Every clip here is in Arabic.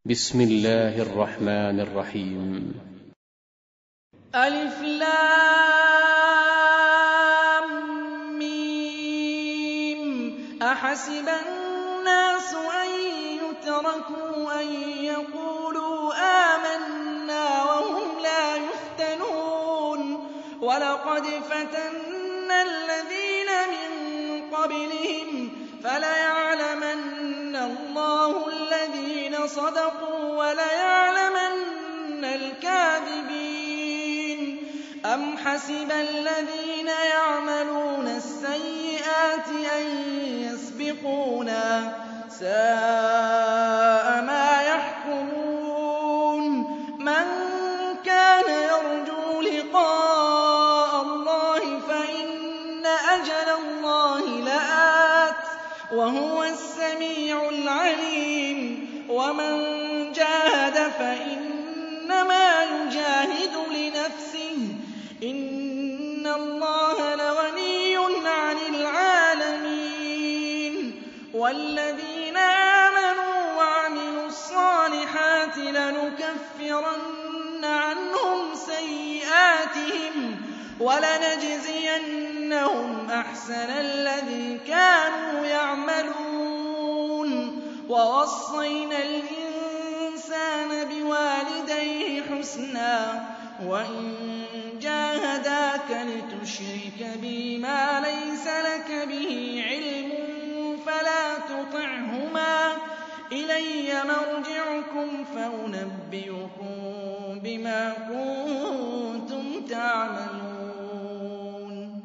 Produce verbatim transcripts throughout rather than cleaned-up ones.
بسم الله الرحمن الرحيم. ألف لام ميم. أحسب الناس أن يتركوا أن يقولوا آمنا وهم لا يفتنون ولقد فتنا الذين من قبلهم فليعلمن الله الذين صدقوا وليعلمن الكاذبين. أم حسب الذين يعملون السيئات أن يسبقونا ساء ما يحكمون. من كان يرجو لقاء الله فإن أجل الله لآت وهو السميع العليم. ومن جاهد فإنما يجاهد لنفسه إن الله لغني عن العالمين. والذين آمنوا وعملوا الصالحات لنكفرن عنهم سيئاتهم ولنجزينهم أحسن الذي كانوا يعملون. ووصينا الإنسان بوالديه حسنا وإن جاهداك لتشرك بي ما ليس لك به علم فلا تطعهما إلي مرجعكم فأنبئكم بما كنتم تعملون.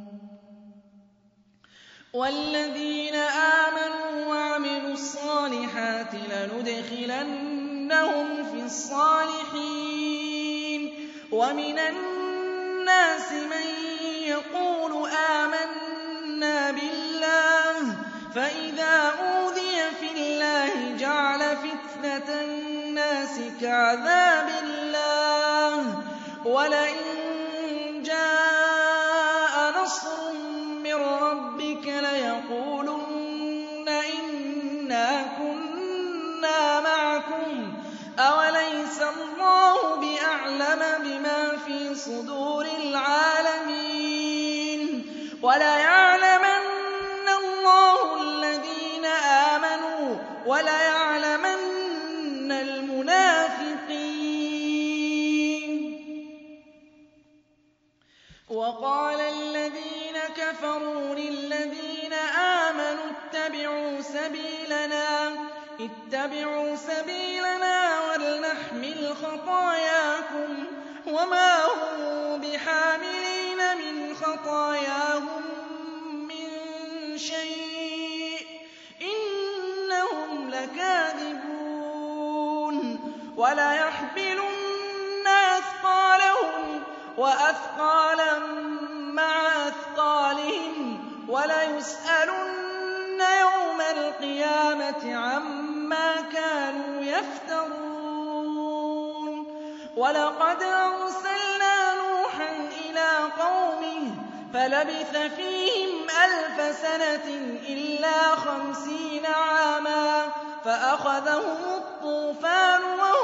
والذين آمنوا وعملوا الصالحات لندخلنهم في الصالحين. ومن الناس من يقول آمنا بالله فإذا أوذي في الله جعل فتنة الناس كعذاب الله ولئن جاء نصر من ربك ليقولن إنا كنا معكم أوليس الله بأعلم بما في صدور العالمين. وليعلمن الله الذين آمنوا وليعلمن المنافقين. وقال الذين كفروا للذين آمنوا اتبعوا سبيلنا اتبعوا سبيلنا ولنحمل خطاياكم وما هم بحاملين من خطاياهم من شيء إنهم لكاذبون. وليحملن أثقالهم وأثقالا مع أثقالهم وليسألن يوم القيامة عما كانوا يفترون. ولقد أرسلنا نوحا إلى قومه فلبث فيهم ألف سنة إلا خمسين عاما فأخذهم الطوفان وهم